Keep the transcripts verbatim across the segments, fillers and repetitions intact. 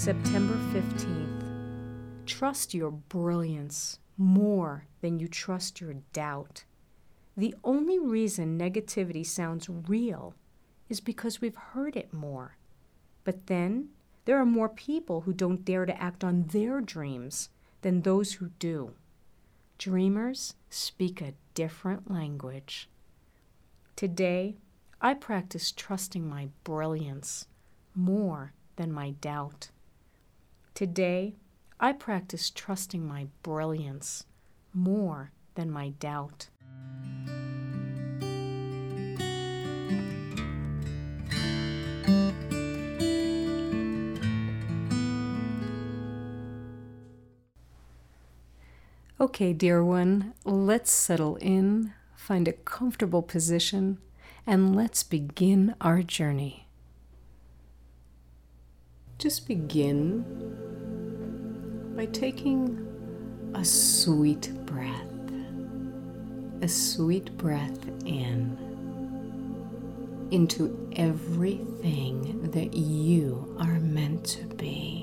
September fifteenth. Trust your brilliance more than you trust your doubt. The only reason negativity sounds real is because we've heard it more. But then there are more people who don't dare to act on their dreams than those who do. Dreamers speak a different language. Today, I practice trusting my brilliance more than my doubt. Today, I practice trusting my brilliance more than my doubt. Okay, dear one, let's settle in, find a comfortable position, and let's begin our journey. Just begin by taking a sweet breath, a sweet breath in, into everything that you are meant to be.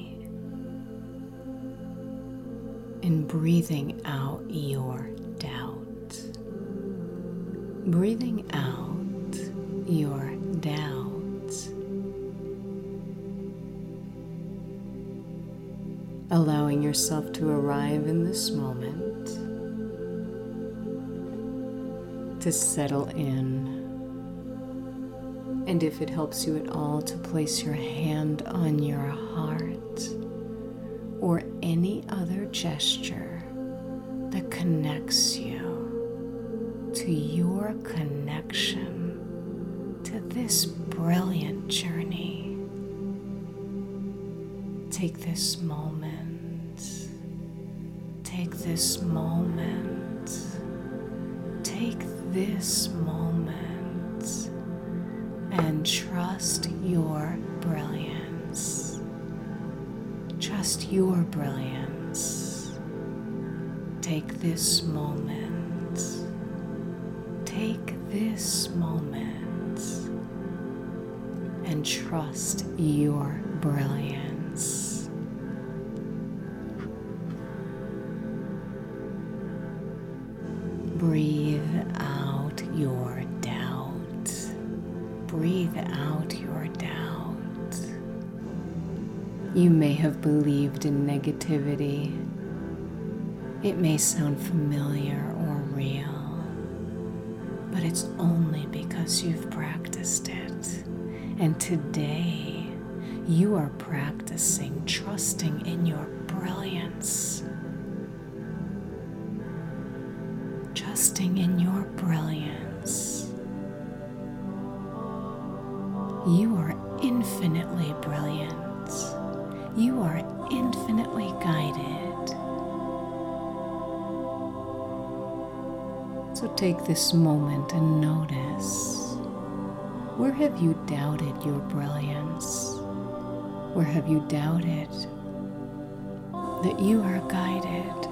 And breathing out your doubt. Breathing out your doubt. Allowing yourself to arrive in this moment, to settle in. And if it helps you at all, to place your hand on your heart, or any other gesture that connects you to your connection to this brilliant journey. Take this moment, take this moment, take this moment, and trust your brilliance. Trust your brilliance. Take this moment. Take this moment and trust your brilliance. Breathe out your doubt. Breathe out your doubt. You may have believed in negativity. It may sound familiar or real, but it's only because you've practiced it. And today, you are practicing trusting in your brilliance. Trusting in your brilliance. You are infinitely brilliant. You are infinitely guided. So take this moment and notice, where have you doubted your brilliance? Where have you doubted that you are guided?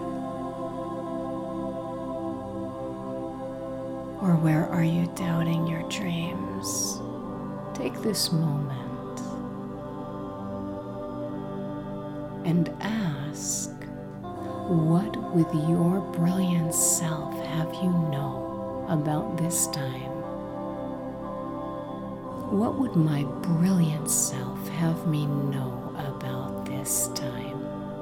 Or where are you doubting your dreams? Take this moment and ask, what with your brilliant self have you know about this time? What would my brilliant self have me know about this time?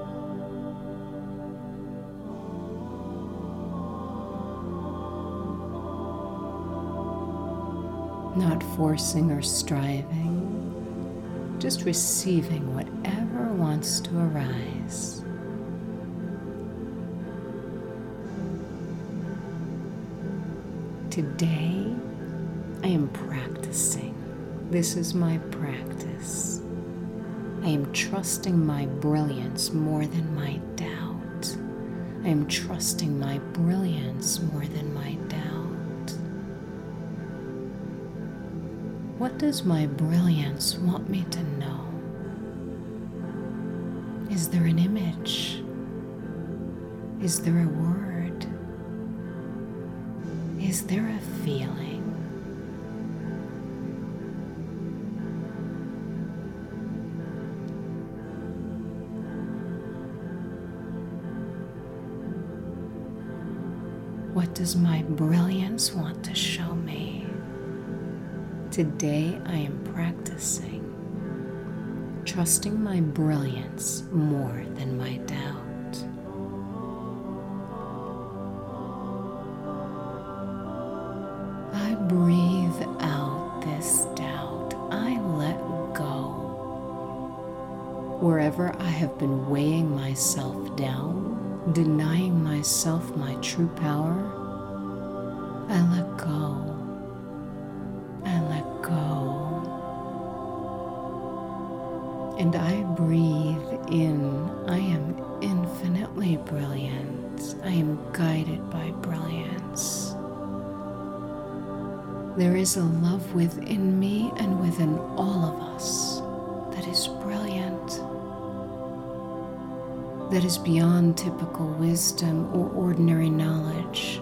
Not forcing or striving, just receiving whatever wants to arise. Today, I am practicing. This is my practice. I am trusting my brilliance more than my doubt. I am trusting my brilliance more than my doubt. What does my brilliance want me to know? Is there an image? Is there a word? Is there a feeling? does my brilliance want to show me? Today I am practicing trusting my brilliance more than my doubt. I breathe out this doubt. I let go. Wherever I have been weighing myself down, denying myself my true power, I let go. I let go. And I breathe in. I am infinitely brilliant. I am guided by brilliance. There is a love within me and within all of us that is brilliant, that is beyond typical wisdom or ordinary knowledge.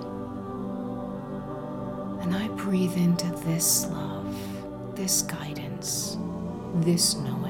And I breathe into this love, this guidance, this knowing.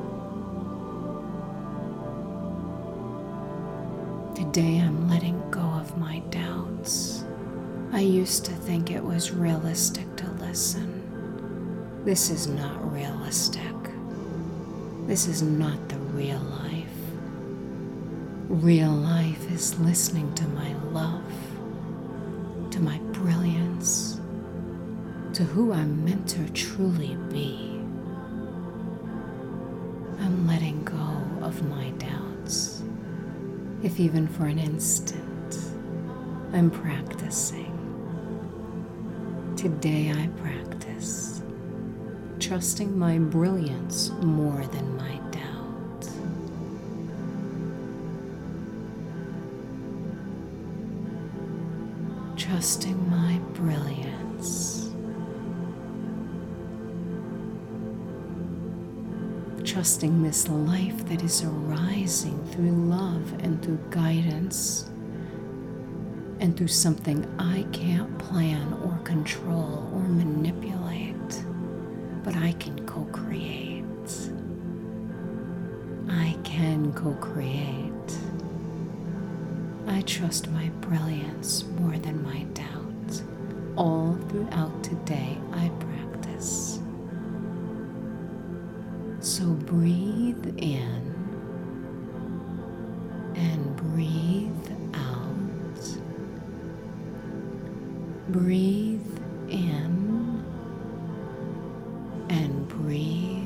Today I'm letting go of my doubts. I used to think it was realistic to listen. This is not realistic. This is not the real life. Real life is listening to my love, to my brilliance, to who I'm meant to truly be. I'm letting go of my doubts. If even for an instant, I'm practicing. Today I practice trusting my brilliance more than my doubt. Trusting my brilliance. Trusting this life that is arising through love and through guidance and through something I can't plan or control or manipulate, but I can co-create. I can co-create. I trust my brilliance more than my doubt. All throughout today I practice. So breathe in and breathe out. Breathe in and breathe